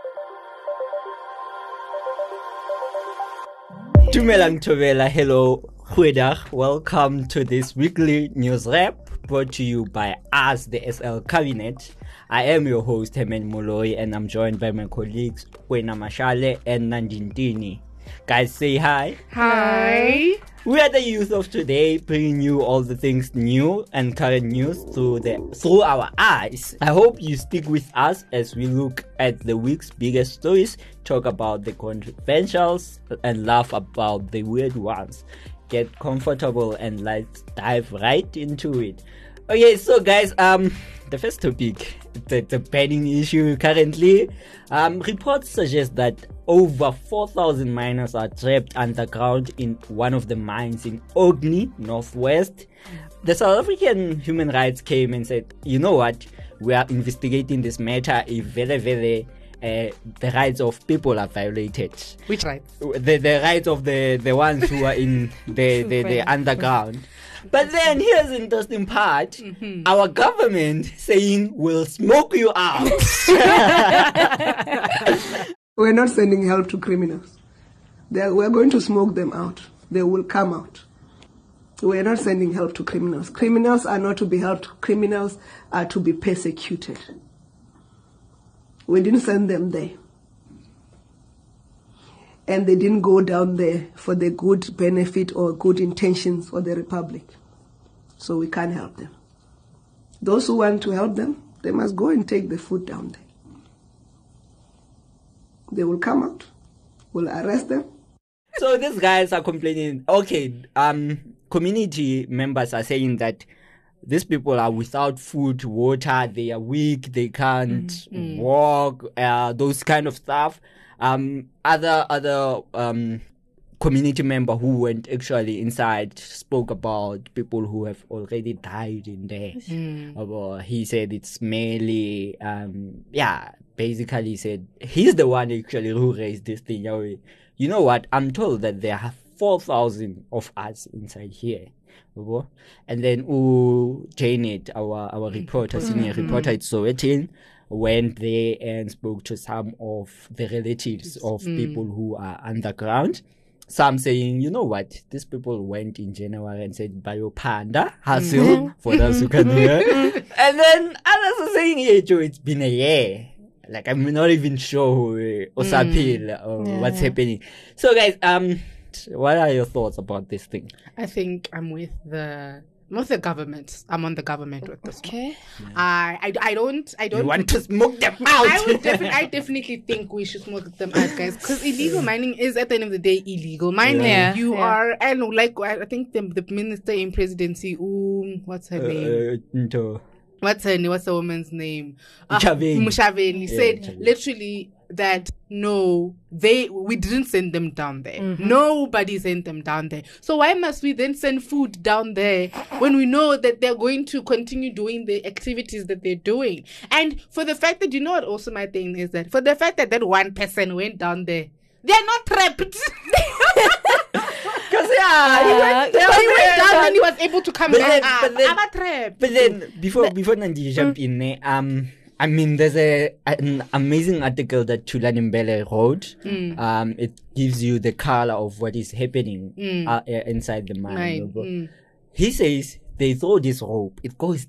Dumelang Tobela, hello, goeiedag. Welcome to this weekly news wrap brought to you by us, the SL Cabinet. I am your host, Herman Moloi, and I'm joined by my colleagues, Wena Mashale and Nandintini. Guys, say hi. Hi. We are the youth of today, bringing you all the things new and current news through our eyes. I hope you stick with us as we look at the week's biggest stories, talk about the controversials, and laugh about the weird ones. Get comfortable and let's dive right into it. Okay, so guys, the first topic, the burning issue currently. Reports suggest that over 4,000 miners are trapped underground in one of the mines in Ogni, Northwest. The South African Human Rights came and said, you know what, we are investigating this matter if the rights of people are violated. Which rights? The rights of the ones who are in the underground. But then here's the interesting part. Mm-hmm. Our government saying we'll smoke you out. We're not sending help to criminals. We're going to smoke them out. They will come out. We're not sending help to criminals. Criminals are not to be helped. Criminals are to be persecuted. We didn't send them there. And they didn't go down there for the good benefit or good intentions for the Republic. So we can't help them. Those who want to help them, they must go and take the food down there. They will come out. We'll arrest them. So these guys are complaining. Okay, community members are saying that these people are without food, water, they are weak, they can't walk, those kind of stuff. Other community member who went actually inside spoke about people who have already died in there. He said it's mainly, basically said he's the one actually who raised this thing. You know what? I'm told that there are 4,000 of us inside here. And then Janet, our reporter, senior reporter at Sowetan, went there and spoke to some of the relatives of people who are underground. Some saying, you know what, these people went in January and said, Bayo Panda, Hasil, for those who can hear. And then others are saying, yeah, Joe, it's been a year. Like, I'm not even sure what's happening. So, guys, what are your thoughts about this thing? I think I'm with the government. I'm on the government with this. Okay. One. I don't. You want to smoke them out? I definitely think we should smoke them out, guys. Because illegal mining is at the end of the day illegal. Mining, are. I know. Like I think the minister in presidency. What's her name? What's the woman's name? Mushaveni said literally that we didn't send them down there. Nobody sent them down there. So why must we then send food down there when we know that they're going to continue doing the activities that they're doing? And for the fact that, you know what also my thing is that for the fact that one person went down there, they're not trapped. Because he went down and he was able to come back up. I'm a trap. But then before Nandi jump in there, I mean, there's an amazing article that Thulani Mbele wrote. It gives you the color of what is happening inside the mine. He says they throw this rope, it goes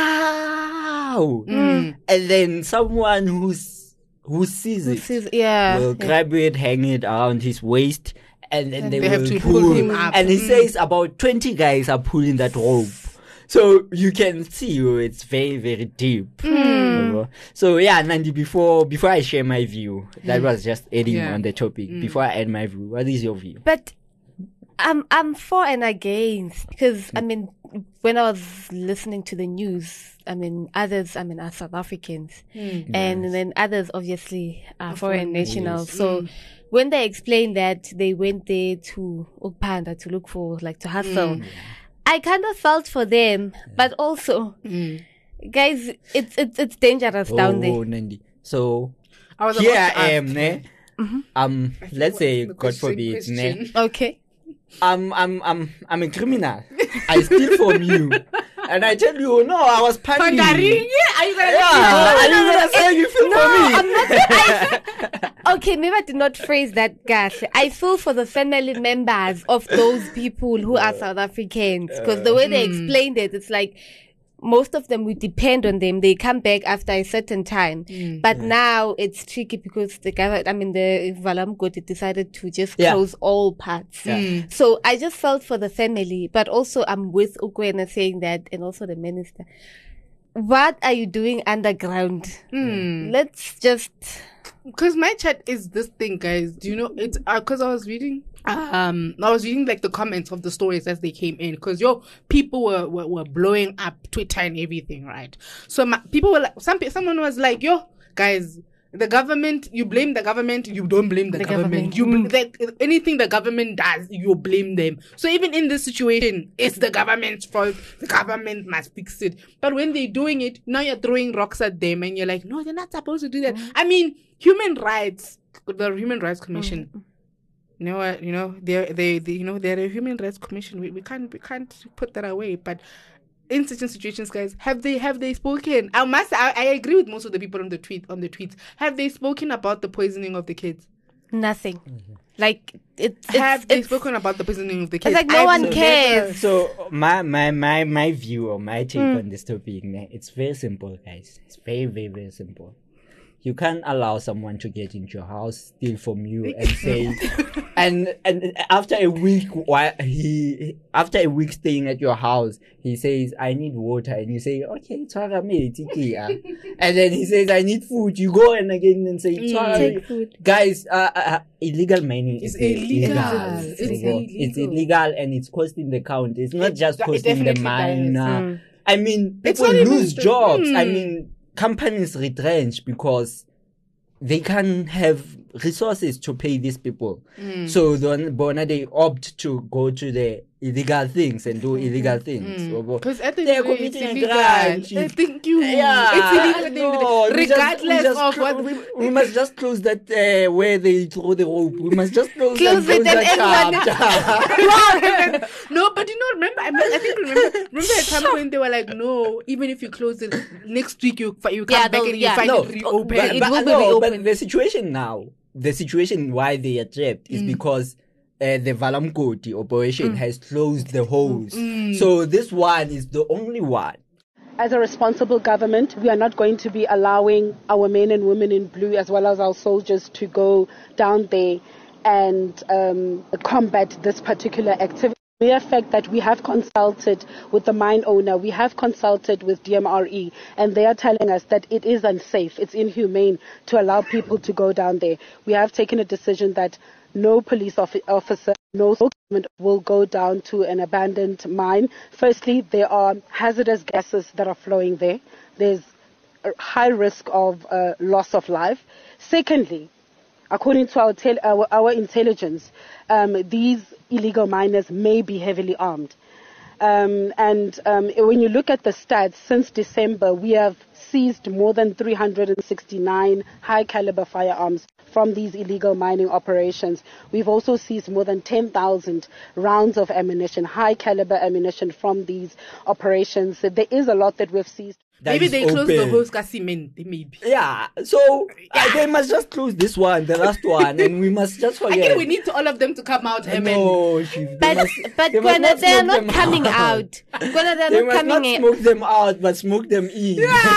down, and then someone who sees it will grab it, hang it around his waist, and then they will have to pull him up. And he says about 20 guys are pulling that rope. So you can see it's very, very deep. So yeah, Nandi, before I share my view, that was just adding on the topic. Before I add my view, what is your view? But I'm for and against, because I mean, when I was listening to the news, others are South Africans, and then others obviously are foreign nationals. So when they explained that they went there to Ukpanda to look for, to hustle, I kind of felt for them, but also, guys, it's dangerous down there. Nandi. So here I am, let's say, God forbid, okay. I'm a criminal. I steal from you. And I tell you, no, I was pandering. Yeah, are you gonna are you gonna say you feel for me? I'm not. Okay, maybe I did not phrase that, Gash. I feel for the family members of those people who are South Africans, because the way they explained it, it's like most of them, we depend on them. They come back after a certain time. But now it's tricky because the Valam Goti decided to just close all parts. So I just felt for the family, but also I'm with Ukwena saying that, and also the minister. What are you doing underground? Let's just... Because my chat is this thing, guys. Do you know, it's because I was reading like the comments of the stories as they came in, because people were blowing up Twitter and everything, right? So people were like, someone was like, guys, the government, you blame the government, you don't blame the government. Anything the government does, you blame them. So even in this situation, it's the government's fault. The government must fix it. But when they're doing it, now you're throwing rocks at them and you're like, no, they're not supposed to do that. I mean, human rights, the Human Rights Commission, they're a Human Rights Commission. We can't put that away. But in certain situations, guys, have they spoken? I agree with most of the people on the tweets. Have they spoken about the poisoning of the kids? Nothing. Like have they spoken about the poisoning of the kids? It's like no one cares. So my view or my take on this topic, it's very simple, guys. It's very, very, very simple. You can't allow someone to get into your house, steal from you, and say, and after a week, after a week staying at your house, he says, "I need water," and you say, "Okay, and then he says, "I need food." You go and say, "Take food." Guys, illegal mining is illegal. It's illegal, and it's costing the county. It's not just costing the miner. I mean, people lose jobs. I mean, companies retrench because they can't have resources to pay these people. So they opt to go to the illegal things and do illegal things. Because they are committing a crime. Thank you. It's illegal. Regardless of what... We must just close that where they throw the rope. We must just close it that No, but remember at some point they were like, no, even if you close it, next week you come back and you find it reopened. It will be reopened. But the situation now, why they are trapped is because the Valam Goti operation has closed the holes. So this one is the only one. As a responsible government, we are not going to be allowing our men and women in blue as well as our soldiers to go down there and combat this particular activity. The fact that we have consulted with the mine owner, we have consulted with DMRE, and they are telling us that it is unsafe, it's inhumane to allow people to go down there. We have taken a decision that no police officer, no government will go down to an abandoned mine. Firstly, there are hazardous gases that are flowing there. There's a high risk of loss of life. Secondly, according to our intelligence, these illegal miners may be heavily armed. When you look at the stats, since December, we have seized more than 369 high-caliber firearms from these illegal mining operations. We've also seized more than 10,000 rounds of ammunition, high-caliber ammunition from these operations. There is a lot that we've seized. Maybe they closed the whole cement, maybe. Yeah, so they must just close this one, the last one, and we must just forget. I think we need all of them to come out. No, but Gwana, they are not coming out. Gwana, they are not coming in. Smoke them out, but smoke them in.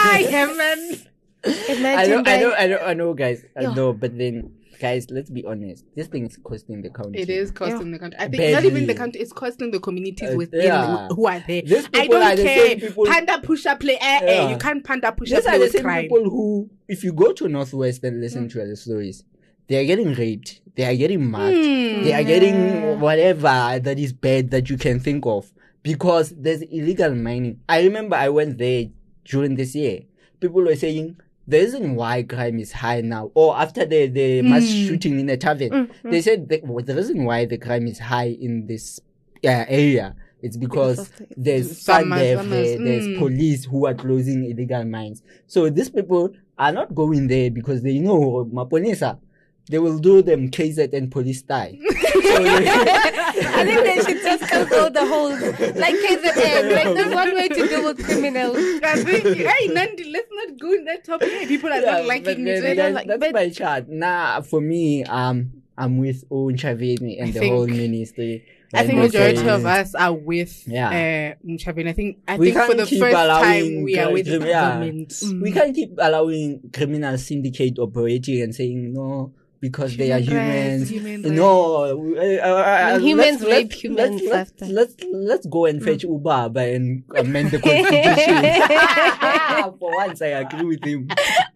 I know, guys. I know, but then, guys, let's be honest. This thing is costing the country. It is costing the country. I think not even the country, it's costing the communities within who are there. I don't care. Panda pusher play. You can't panda pusher play with crime. These are the same people who, if you go to Northwest and listen to the stories, they are getting raped. They are getting mugged. They are getting whatever that is bad that you can think of. Because there's illegal mining. I remember I went there during this year. People were saying, the reason why crime is high now, or after the mass shooting in a tavern, they said the reason why the crime is high in this area, it's because there's there's police who are closing illegal mines. So these people are not going there because they know Maponesa. They will do them KZ and police style. I think they should just cancel the whole, like KZN. Like, there's one way to deal with criminals. I think, hey, Nandi, let's not go in that topic. Hey, people are not liking it. That's my chart. Nah, for me, I'm with Ntshavheni and the whole ministry. I think majority of us are with Ntshavheni. I think for the first time we are with the government. We can't keep allowing criminal syndicate operating and saying no because they are humans. No, humans rape humans. Let's go and fetch Ubaba and amend the constitution. For once, I agree with him.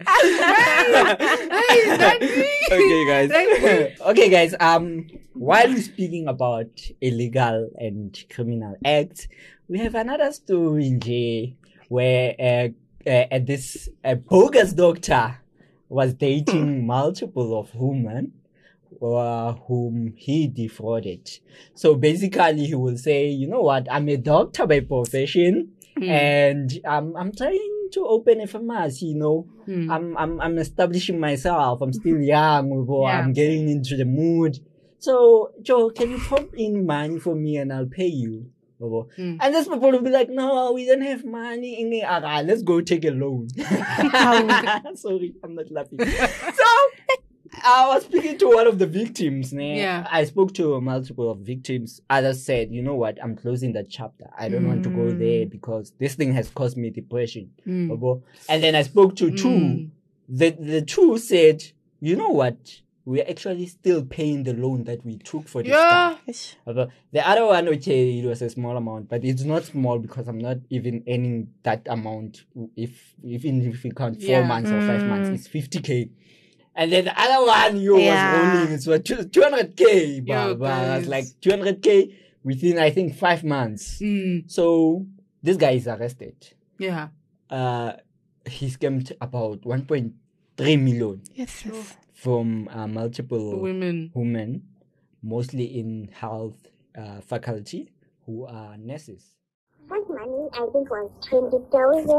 Okay, guys. While we're speaking about illegal and criminal acts, we have another story in J where this bogus doctor was dating multiple of women whom he defrauded. So basically, he will say, you know what, I'm a doctor by profession, and I'm trying to open a pharmacy. You know, I'm establishing myself. I'm still young. I'm getting into the mood. So, Joe, can you pump in money for me and I'll pay you? And these people will be like, no, we don't have money. Let's go take a loan. Sorry, I'm not laughing. So, I was speaking to one of the victims. I spoke to multiple of victims. Others said, you know what, I'm closing that chapter. I don't want to go there because this thing has caused me depression. And then I spoke to two. The two said, you know what, we're actually still paying the loan that we took for this guy. The other one, okay, it was a small amount, but it's not small because I'm not even earning that amount. Even if we count 4 months or 5 months, it's 50K. And then the other one, was rolling, it's 200K. But it's like 200K within, I think, 5 months. So this guy is arrested. Yeah. He scammed about 1.3 million. Yes. From multiple women, mostly in health faculty, who are nurses. First money, I think, was 20,000.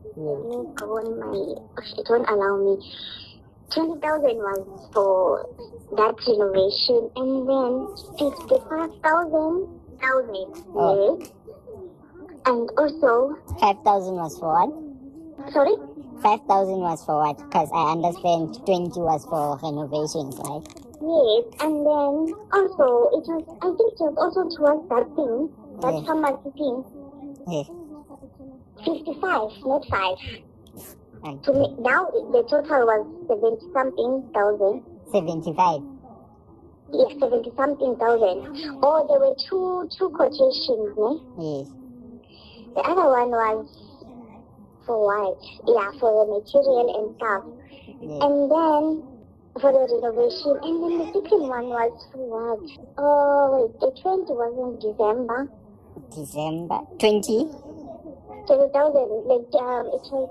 It won't allow me. 20,000 was for that renovation, and then 55,000. Yes. And also 5,000 was for what? Sorry? 5,000 was for what? Because I understand 20 was for renovations, right? Yes, and then also I think it was also towards that thing, that pharmacy thing. Yes. 55, not 5. To me, now the total was 70-something thousand. 75. Yes, 70-something thousand. Oh, there were two quotations, ne? Yes. The other one was for what? Yeah, for the material and stuff. Yes. And then for the renovation. And then the second one was for what? Oh, wait, the 20 was in December. December 20? 20,000. Like, it was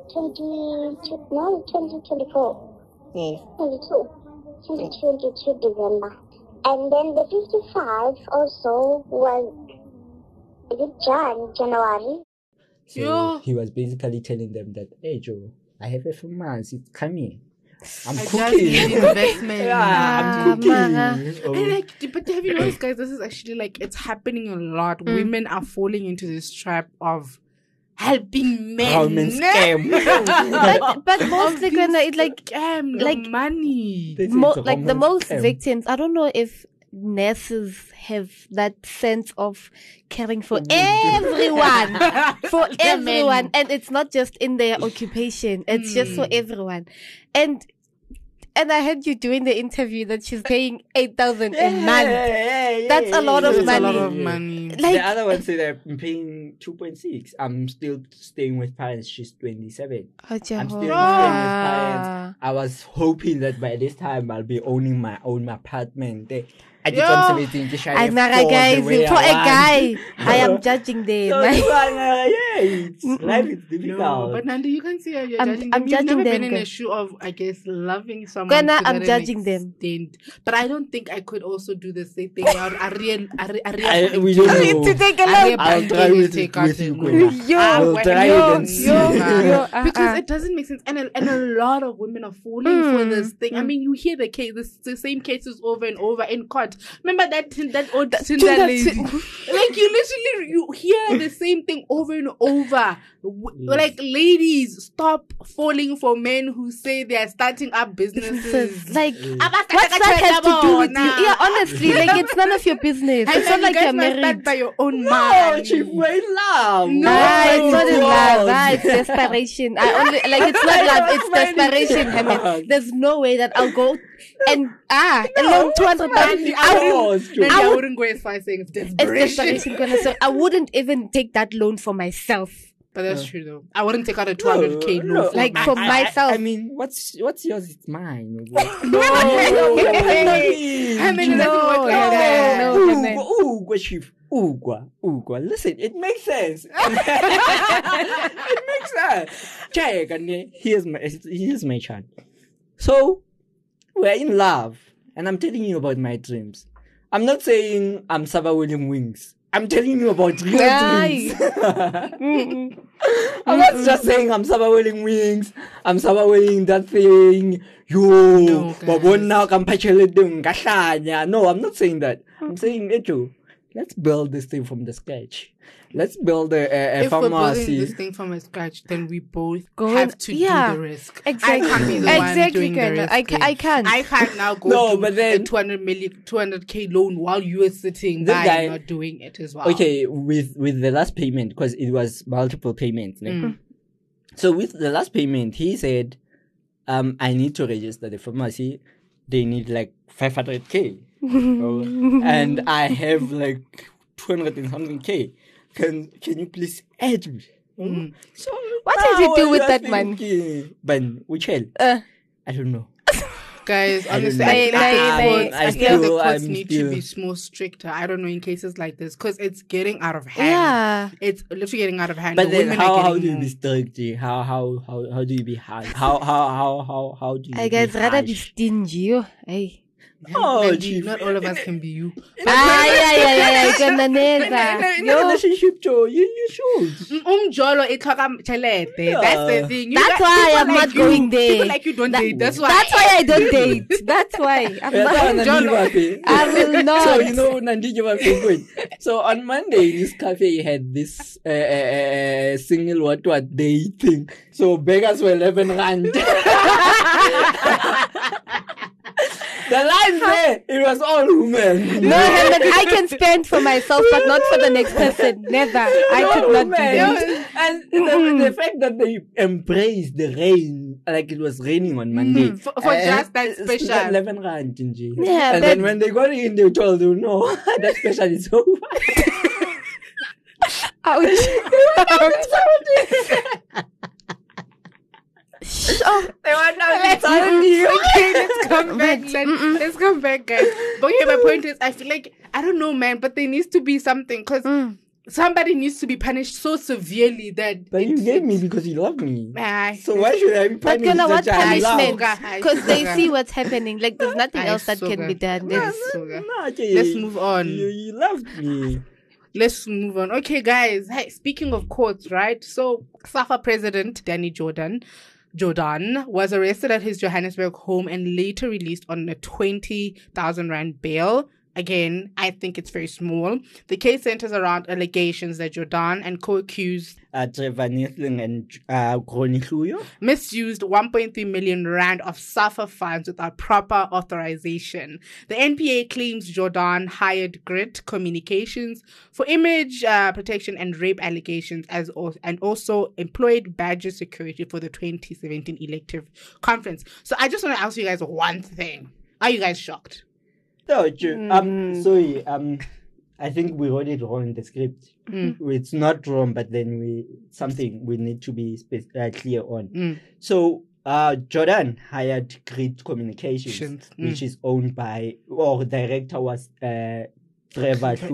2024. Yes. 2022 December. And then the 55 also was, is it January? So he was basically telling them that, hey Joe, I have a few months, it's coming. I'm cooking. Investment. I'm cooking. And but have you noticed, guys, this is actually it's happening a lot. Women are falling into this trap of helping men. Scam. but mostly when it's money. The most victims, I don't know if nurses have that sense of caring for everyone, and it's not just in their occupation, it's just for everyone. And I heard you doing the interview that she's paying 8,000 a month. That's a lot of money. A lot of money. The other one said I'm paying 2.6. I'm still staying with parents. She's 27. I'm still staying with parents. I was hoping that by this time I'll be owning my own apartment. For a guy, I am judging them. Life is difficult. No, but Nandi, you can see how you're judging them. I'm judging never them. Been in a shoe of, I guess, loving someone. I'm judging them. But I don't think I could also do the same thing. We don't know. To take a look. I'll try with you. I'll try and see. Because it doesn't make sense. And a lot of women are falling for this thing. I mean, you hear the same cases over and over in court. not. Remember that old Tinder lady? Like you hear the same thing over and over. Like, ladies, stop falling for men who say they are starting up businesses. Like, what's that have to do with you? Yeah, honestly, like, it's none of your business. It's not like you're married by your own No, money. Chief, we're in love. It's not in love. It's desperation. It's not love. It's desperation. I mean, there's no way that I'll go and loan 200 I wouldn't go as far as saying it's desperation. It's desperation. So I wouldn't even take that loan for myself. But that's true though. I wouldn't take out a 200k loan for myself. I mean, what's yours? It's mine. I mean, it doesn't work like that. Ugwa, Chief. Ugwa. Listen, it makes sense. It makes sense. Check, and here's my chant. So, we're in love, and I'm telling you about my dreams. I'm not saying I'm Saba William Wings. I'm telling you about real dreams. I'm not just saying I'm Saba Willing Wings. I'm Saba Willing that thing. No, I'm not saying that. I'm saying, Echo, let's build this thing from the scratch. Let's build a if pharmacy. If we're building this thing from scratch, then we both have to do the risk. Exactly. I can't be the one doing the risk. I can't. I can't now go to a 200k loan while you are sitting by and not doing it as well. Okay, with the last payment, because it was multiple payments. So with the last payment, he said, I need to register the pharmacy. They need like 500k. And I have like 200 and something k. Can you please add me? So what did you do with that money? Ben, which hell? I don't know. Guys, honestly, I feel the courts need to be more stricter. I don't know, in cases like this, because it's getting out of hand. Yeah, it's literally getting out of hand. But then, how do you be strict? How do you be harsh? How do you? I guess rather be stingy. Hey. Oh, not all of us can be you. Relationship, Joe. You should. Jolo, that's the thing. That's why I'm not going there. People like you don't date. That's why I don't date. That's why I'm not. I will not. So you know, Nandiji was good. So on Monday, this cafe had this single what day thing. So beggars were 11 rand. The line there, it was all women. No, I can spend for myself, but not for the next person. Never. I could not do that. And the fact that they embraced the rain, like it was raining on Monday. For just that special. 11 rand, Jinji. Yeah, and then when they got in, they told you, no, that special is over. Ouch. They were not telling you. Okay, let's come back. Let's come back, guys. But yeah, my point is, I feel like, I don't know, man, but there needs to be something, because somebody needs to be punished so severely that. But you gave me because you love me. So why should I be punished? But what punishment? Because they see what's happening. Like, there's nothing else that can be done. Let's move on. You loved me. Let's move on. Okay, guys. Hey, speaking of courts, right? So, SAFA President Danny Jordaan was arrested at his Johannesburg home and later released on a 20,000 rand bail. Again, I think it's very small. The case centers around allegations that Jordaan and co-accused Trevor Neethling and Groni Hluyo misused 1.3 million rand of SAFA funds without proper authorization. The NPA claims Jordaan hired Grit Communications for image protection and rape allegations, and also employed Badger Security for the 2017 elective conference. So I just want to ask you guys one thing. Are you guys shocked? No, sorry. I think we wrote it wrong in the script. It's not wrong, but then something we need to be clear on. So, Jordaan hired Grit Communications, which is owned by, or director was Trevor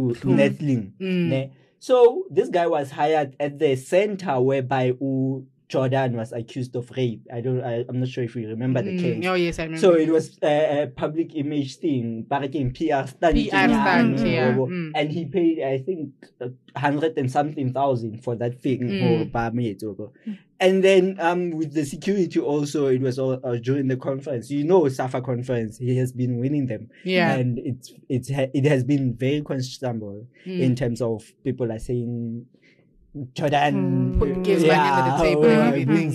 Neethling. So, this guy was hired at the center whereby Jordan was accused of rape. I'm not sure if you remember the case. Oh yes, I remember. So it was a public image thing. PR stunt. And he paid, I think, 100 and something thousand for that thing. And then with the security also, it was all during the conference. SAFA conference, he has been winning them. Yeah. And it has been very questionable in terms of people are saying Jordan gives money to the table and everything.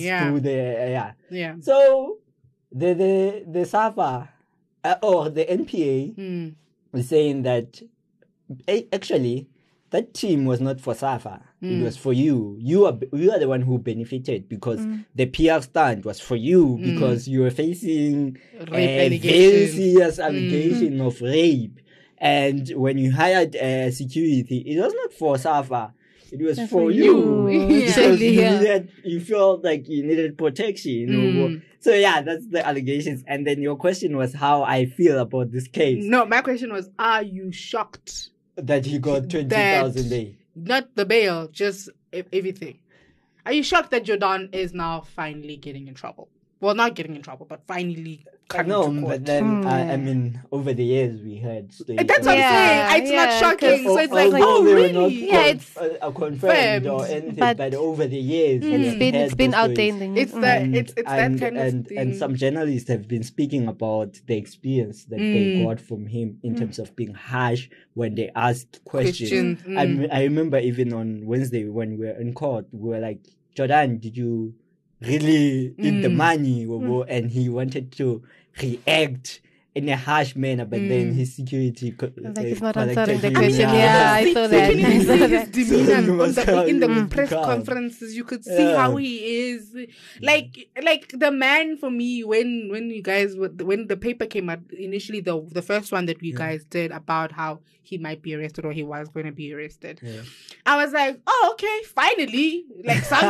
So the SAFA or the NPA is saying that actually that team was not for SAFA. It was for you. You are the one who benefited because the PR stunt was for you because you were facing a very serious allegation of rape. And when you hired security, it was not for SAFA. It was for you. Because you felt like you needed protection. So that's the allegations. And then your question was how I feel about this case. No, my question was, are you shocked that he got 20,000 a day? Not the bail, just everything. Are you shocked that Jordan is now finally getting in trouble? Well, not getting in trouble, but finally coming to court. But then, I mean, over the years, we heard... That's what I'm saying. It's not shocking. So it's like, really? It's confirmed or anything, but over the years... It's been out there in the news. It's that kind of thing. And some journalists have been speaking about the experience that they got from him in terms of being harsh when they asked questions. I remember even on Wednesday when we were in court, we were like, Jordan, did you really need the money? And he wanted to react in a harsh manner, but then his security he's not answering the question. I saw that. His demeanor in the press conferences, you could see how he is. Like the man for me, when the paper came out initially, the first one that we guys did about how he might be arrested or he was going to be arrested. I was like, oh, okay, finally, like something.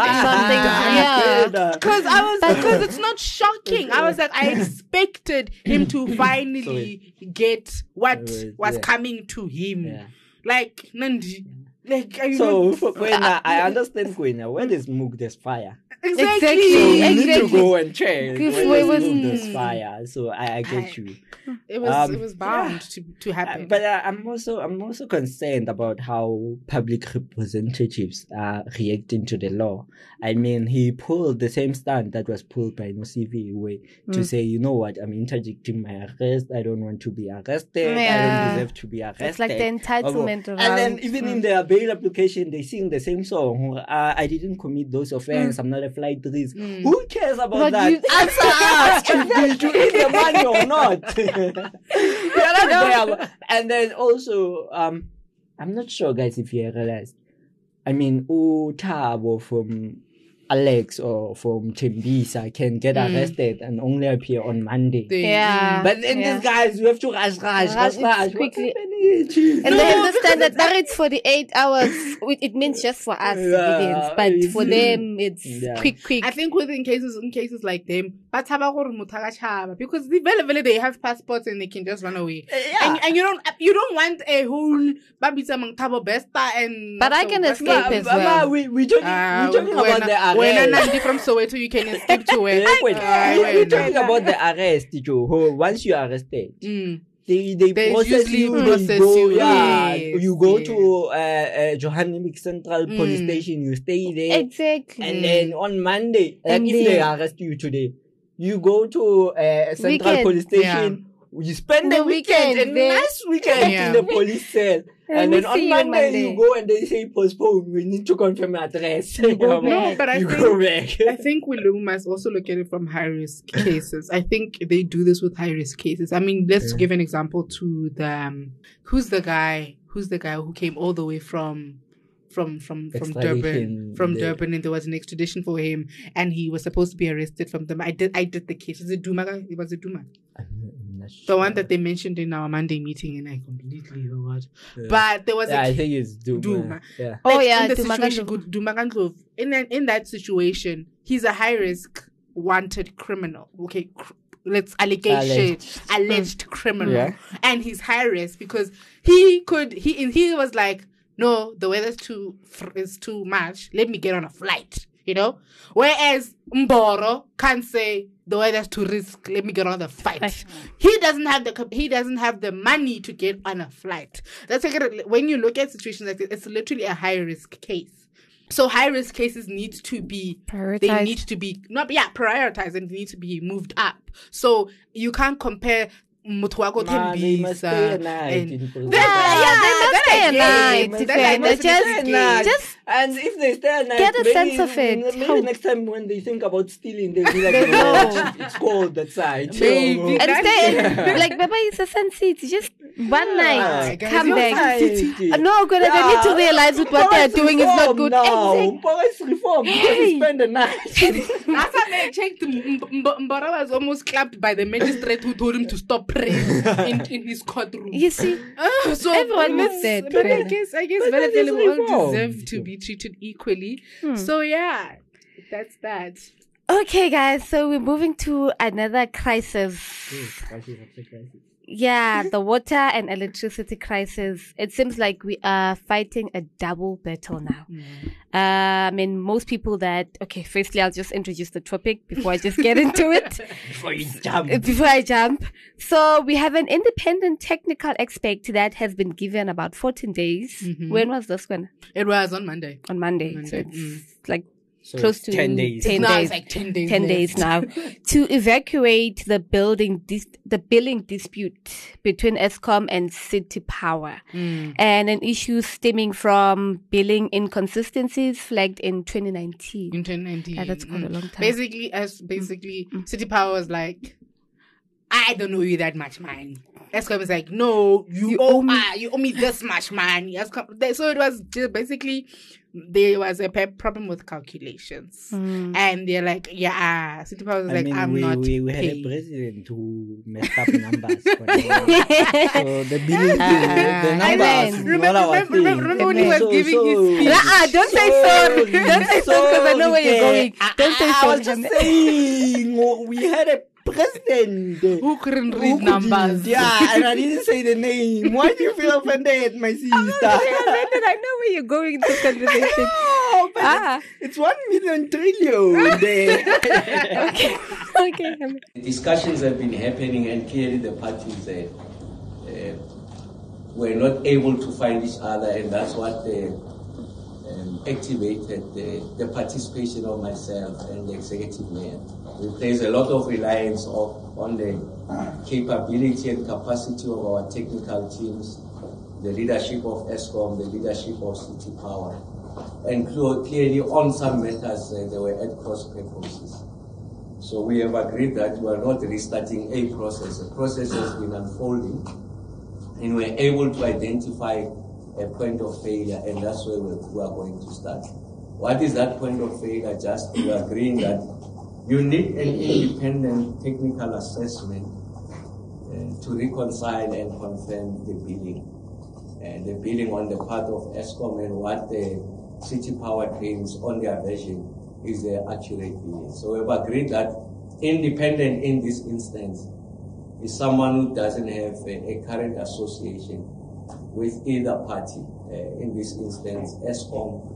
Because it's not shocking. I was like, I expected him to finally get what was coming to him. Like, Nandi. For Kwena, I understand Kwena. When there's smoke, there's fire. Exactly. So you need to go and check. When there's fire. So I get you. It was bound to happen. But I'm also concerned about how public representatives are reacting to the law. I mean, he pulled the same stand that was pulled by Nosivi to say, you know what, I'm interjecting my arrest. I don't want to be arrested. I don't deserve to be arrested. It's like the entitlement around. And then even in their bail application, they sing the same song. I didn't commit those offenses. I'm not a flight risk. Who cares about that? Answer us! Did you eat the money or not? And then also, I'm not sure, guys, if you realized. I mean, Thabo from Alex or from Tembisa can get arrested and only appear on Monday. But then these guys, you have to rush quickly. And they understand that it's for the 8 hours. It means just for us civilians, but for them it's quick. I think in cases like them, because they have passports and they can just run away. And you don't want a whole Babita Mangtabo Besta and. But I can escape as well. We're talking about the arrest. When I'm from Soweto, you can escape to where. We're talking about the arrest, once you are arrested. They process you. You go to Johannesburg Central Police Station. You stay there. Exactly. And then on Monday, if they arrest you today, you go to Central Police Station. You spend the weekend, a nice weekend in the police cell. And then on Monday, you go and they say postpone. We need to confirm address. But I think we must also look at it from high risk cases. I think they do this with high risk cases. I mean, let's give an example to who's the guy who came all the way from Durban, and there was an extradition for him, and he was supposed to be arrested from them. I did the case. Was it Duma? The one that they mentioned in our Monday meeting, and I completely forgot. But there was I think it's Duma. Yeah. In the situation, Duma Kandlov. In that situation, he's a high risk wanted criminal. Okay, alleged criminal, and he's high risk because he was like, no, the weather is too much. Let me get on a flight. you know. Whereas Mboro can't say the weather's too risk. Let me get on the flight. He doesn't have the money to get on a flight. That's like when you look at situations like this, it's literally a high risk case. So high risk cases need to be prioritized. They need to be prioritized and they need to be moved up. So you can't compare Mutwako they must stay a night. And if they stay a night, get a sense of it. Maybe next time when they think about stealing, they'll be like, it's cold that side. And stay, like, Baba is a sunset. Just one night, come back. No, they need to realize that what they're doing is not good. No, it's reform because you spend the night. Last time I checked, Mbora was almost clapped by the magistrate who told him to stop praying in his courtroom. You see, so everyone missed that. But I guess Venezuela all deserve to be treated equally. So yeah, that's that. Okay, guys. So we're moving to another crisis. Yeah, the water and electricity crisis. It seems like we are fighting a double battle now. I mean, most people firstly, I'll just introduce the topic before I just get into it. Before I jump. So we have an independent technical expert that has been given about 14 days. When was this one? It was on Monday. On Monday. So it's like close to 10 days. 10 no, days. It's like 10 days. 10 days now to evacuate the billing dispute between Eskom and City Power, and an issue stemming from billing inconsistencies flagged in 2019. In 2019, yeah, that's quite a long time. Basically, City Power was like, I don't owe you that much, man. Eskom is like, no, you owe me this much, man. So it was just basically, there was a problem with calculations. And they're like, yeah, City Power was like, I'm not we had a president who messed up numbers. So the billing, the numbers, remember when he was giving his speech? Don't say so. Don't say so because I know where you're going. Don't say so. I was just saying, we had a president who couldn't read numbers. Yeah, and I didn't say the name. Why do you feel offended, my sister? I know where you're going in this conversation. No, but it's 1 million trillion there. Okay. Discussions have been happening, and clearly the parties were not able to find each other, and that's what activated the participation of myself and the executive mayor. We place a lot of reliance on the capability and capacity of our technical teams, the leadership of Eskom, the leadership of City Power, and clearly on some matters they were at cross purposes. So we have agreed that we are not restarting a process. The process has been unfolding, and we're able to identify a point of failure, and that's where we are going to start. What is that point of failure? Just we are agreeing that you need an independent technical assessment to reconcile and confirm the billing. The billing on the part of Eskom and what the City Power claims on their version is the accurate billing. So we've agreed that independent in this instance is someone who doesn't have a current association with either party. In this instance, Eskom.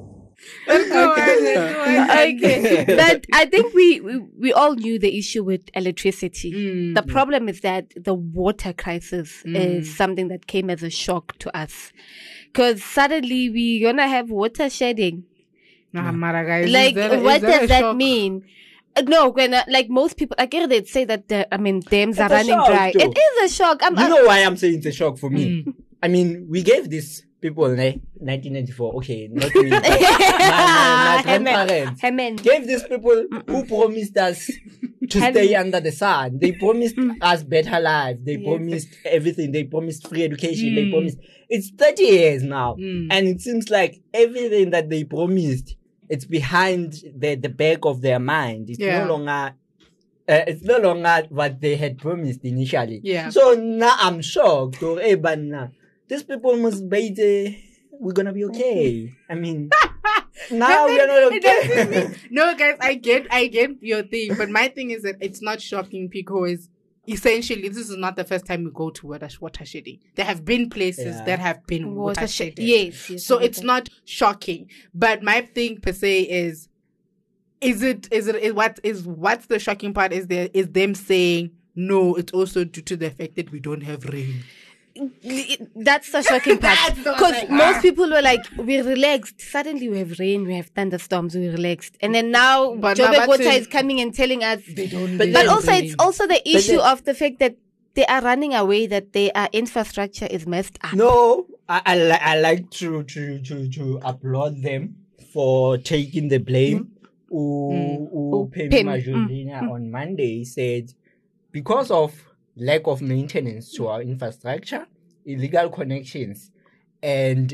Okay. But I think we all knew the issue with electricity. The problem is that the water crisis is something that came as a shock to us, because suddenly we're gonna have water shedding. Like, what does that mean? No, when like most people, I get they'd say that dams are running dry. It is a shock. You know why I'm saying it's a shock for me? I mean, we gave this people in 1994, okay, not me, but my grandparents gave these people who promised us to stay under the sun. They promised us better lives. They promised everything. They promised free education. They promised. It's 30 years now, and it seems like everything that they promised, it's behind the back of their mind. It's no longer. It's no longer what they had promised initially. So now I'm shocked. These people must be we're gonna be okay. I mean, now we're not okay. No, guys, I get your thing, but my thing is that it's not shocking because essentially this is not the first time we go to water shedding. There have been places that have been water shedding. Yes. So it's not shocking. But my thing per se is what's the shocking part is them saying no, it's also due to the fact that we don't have rain. That's the shocking part, because most people were like, we're relaxed, suddenly we have rain, we have thunderstorms, we're relaxed, and then now Joburg Water is coming and telling us they don't. But also rain. It's also the issue of the fact that they are running away, that their infrastructure is messed up. No, I like to applaud them for taking the blame. Pemi Majolina on Monday said, because of lack of maintenance to our infrastructure, illegal connections, and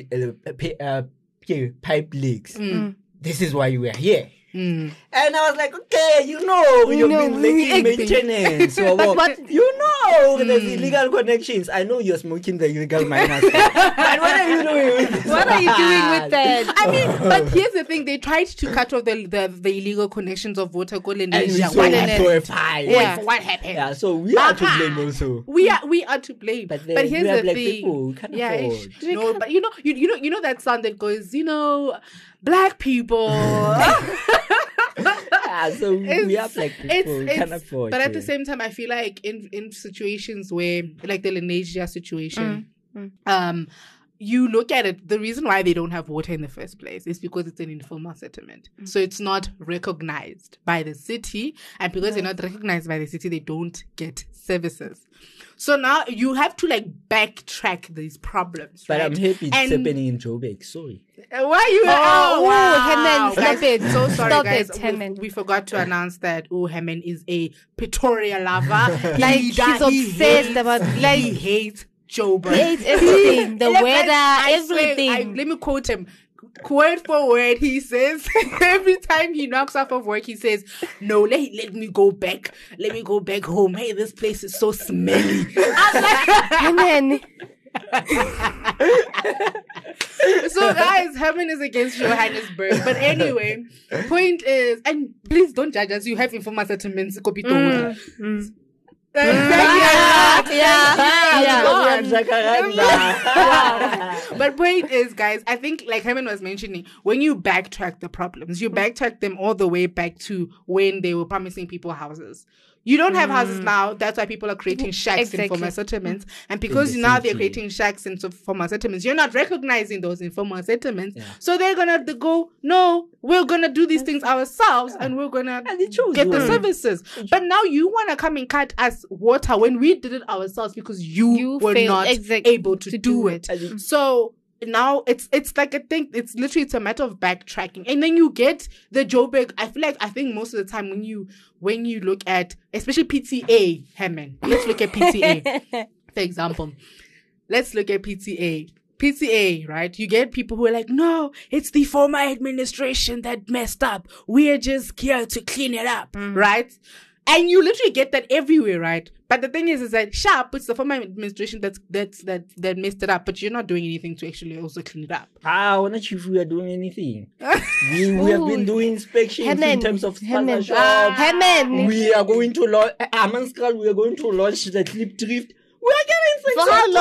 pipe leaks, this is why we are here. And I was like, okay, you've been lacking maintenance. But there's illegal connections. I know you're smoking the illegal miners. But what are you doing with this? What are you doing with that? I mean, but here's the thing. They tried to cut off the illegal connections of water. What happened? What happened? Yeah, so we are to blame also. We are to blame. But here's the thing. People, can't afford. No, but you know that song that goes, black people. So we are black people. We can't afford. But at the same time, I feel like in situations where, like the Lenasia situation, you look at it, the reason why they don't have water in the first place is because it's an informal settlement. So it's not recognized by the city. And because they're not recognized by the city, they don't get services. So now you have to backtrack these problems. But right? I'm happy it's happening in Joburg. Sorry. Why you? Herman, stop it. So sorry, stop guys. It, Herman. We forgot to announce that Herman is a Pretoria lover. He's obsessed about he hates Joburg. He hates everything. The weather, everything. Let me quote him. Word for word, he says, every time he knocks off of work, he says, no, let me go back. Let me go back home. Hey, this place is so smelly. I'm like, Herman. So guys, Herman is against Johannesburg. But anyway, point is, and please don't judge us. You have informal settlements. But point is, guys, I think like Herman was mentioning, when you backtrack the problems, you backtrack them all the way back to when they were promising people houses. You don't have houses now. That's why people are creating shacks in informal settlements. And because now they're creating shacks in informal settlements, you're not recognizing those informal settlements. Yeah. So they're going to go, no, we're going to do these things ourselves and we're going to get the services. But now you want to come and cut us water when we did it ourselves because you were not able to do it. So now it's like I think it's a matter of backtracking, and then you get the Joburg. I think most of the time when you look at especially PTA, Herman, let's look at PTA for example. Let's look at PTA, right? You get people who are like, no, it's the former administration that messed up. We're just here to clean it up, right? And you literally get that everywhere, right? But the thing is that it's the former administration that messed it up, but you're not doing anything to actually also clean it up. We're not sure if we are doing anything. we have been doing inspections in terms of sponsorship. We are going to launch we are going to launch the Clip Drift. We are getting things. For how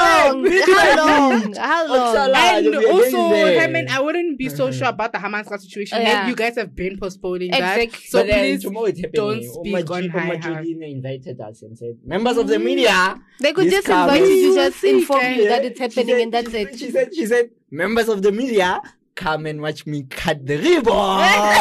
long? And also, Herman, I wouldn't be so sure about the Hammanskraal situation. Yeah. You guys have been postponing that. So please don't speak on high. Invited us and said, members of the media, they could just invite you to just inform you that it's happening, and that's it. She said, members of the media, come and watch me cut the ribbon.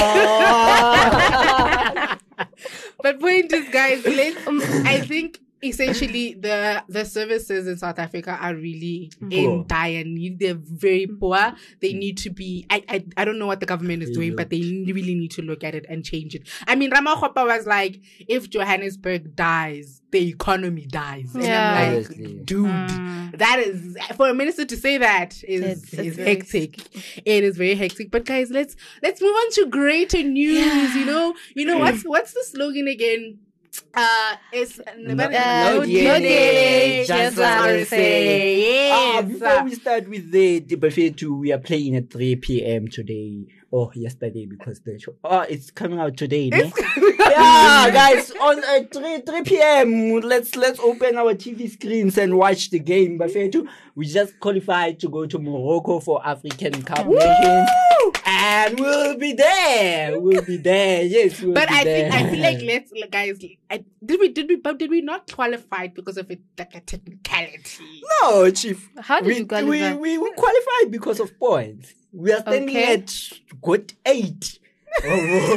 But point is, guys, I think essentially the services in South Africa are really in dire need. They're very poor. They need to be I don't know what the government is doing, but they really need to look at it and change it. I mean, Ramaphosa was like, if Johannesburg dies, the economy dies. And I'm like, dude, that is, for a minister to say that is hectic. It is very hectic. But guys, let's move on to greater news. You know what's the slogan again? It's no DNA, just RSA. Yes. Before we start with the debate, we are playing at 3 p.m. today. Oh, yesterday, because the show. It's coming out today. Yeah, guys, on 3 p.m. Let's open our TV screens and watch the game. Bafethu, we just qualified to go to Morocco for African Cup Nations. And we'll be there. We'll be there. Yes, we'll but be there. I feel like guys, did we not qualify because of it, like a technicality? No, Chief. How did you qualify? We qualified because of points. We are standing at good 8. Good 8.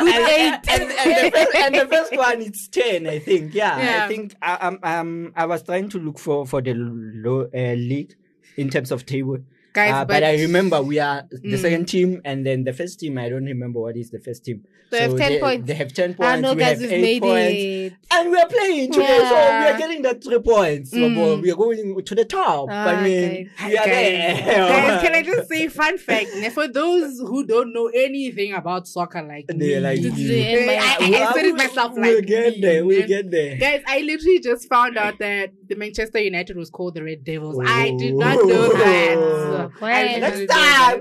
And the first one it's 10, I think. Yeah. I think I was trying to look for the league in terms of table. Guys, but I remember we are the second team, and then the first team, I don't remember what is the first team. They have 10 points. They have 10 points. No, we guys, have we've 8 points. And we are playing today, so we are getting the 3 points. So we are going to the top. I mean, we are there. Guys, can I just say, fun fact, for those who don't know anything about soccer like me, I said it myself we'll get there. Guys, I literally just found out that the Manchester United was called the Red Devils. I did not know that. Next time,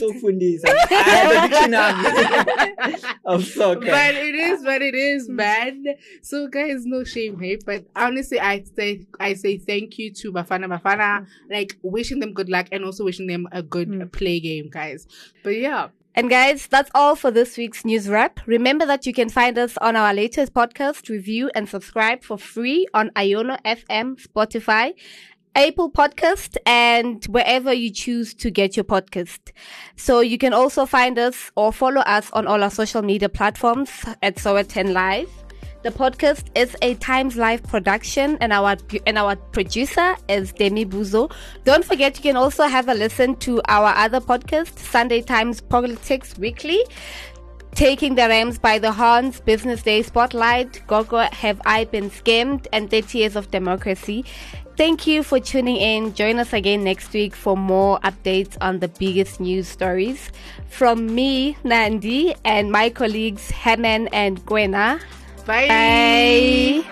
of soccer. But it is what it is, man. So guys, no shame, hey. But honestly, I say thank you to Bafana, like wishing them good luck and also wishing them a good play game, guys. But yeah. And guys, that's all for this week's news wrap. Remember that you can find us on our latest podcast, review and subscribe for free on Iono FM, Spotify, Apple Podcast, and wherever you choose to get your podcast. So you can also find us or follow us on all our social media platforms at Sowetan Live. The podcast is a Times Live production, and our producer is Demi Buzo. Don't forget, you can also have a listen to our other podcast, Sunday Times Politics Weekly, Taking the Rams by the Horns, Business Day Spotlight, Gogo Have I Been Scammed, and 30 Years of Democracy. Thank you for tuning in. Join us again next week for more updates on the biggest news stories. From me, Nandi, and my colleagues, Haman and Gwena. Bye. Bye.